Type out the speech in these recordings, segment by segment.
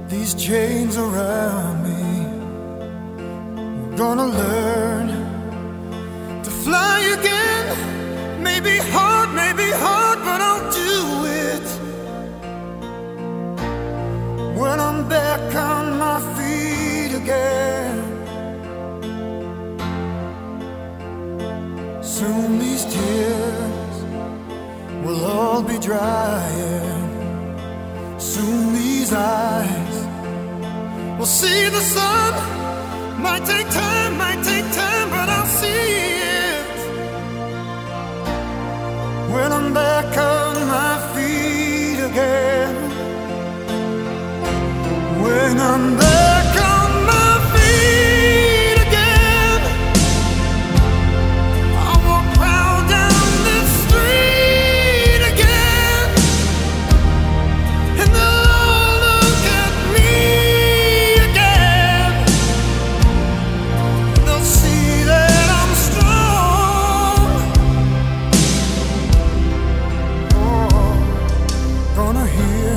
these chains around me. I'm gonna learn to fly again. Maybe hard, but I'll do it. When I'm back on my feet again. Soon these tears will all be drying. Soon these eyes will see the sun. Might take time, but I'll see it. When I'm back on my feet again. When I'm back on my feet again, I walk proud down this street again, and they'll all look at me again. They'll see that I'm strong. Oh, gonna hear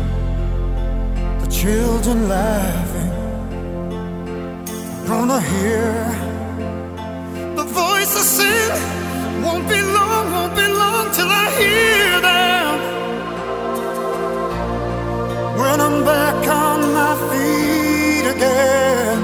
children laughing. Gonna hear the voices sing. Won't be long till I hear them. When I'm back on my feet again,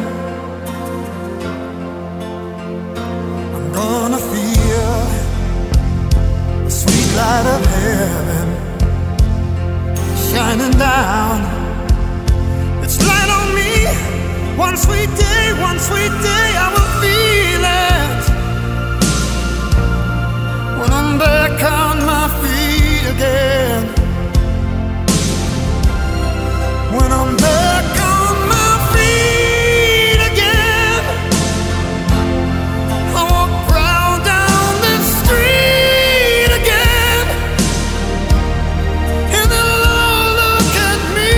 I'm gonna feel the sweet light of heaven shining down. It's light on me. One sweet day, I will feel it. When I'm back on my feet again. When I'm back on my feet again, I walk proud down this street again, and they'll all look at me.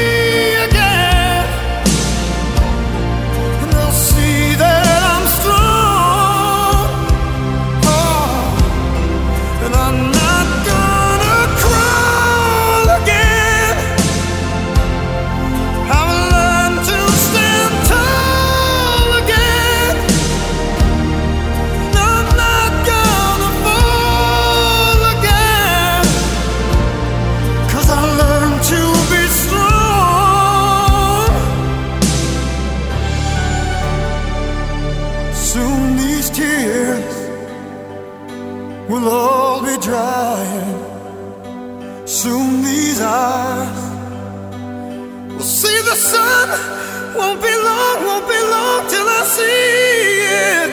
Soon these tears will all be drying. Soon these eyes will see the sun. Won't be long till I see it.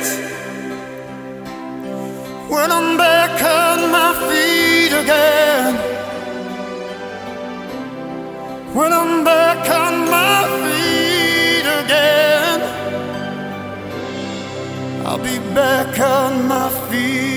When I'm back on my feet again. When I'm back on my feet again. I'll be back on my feet.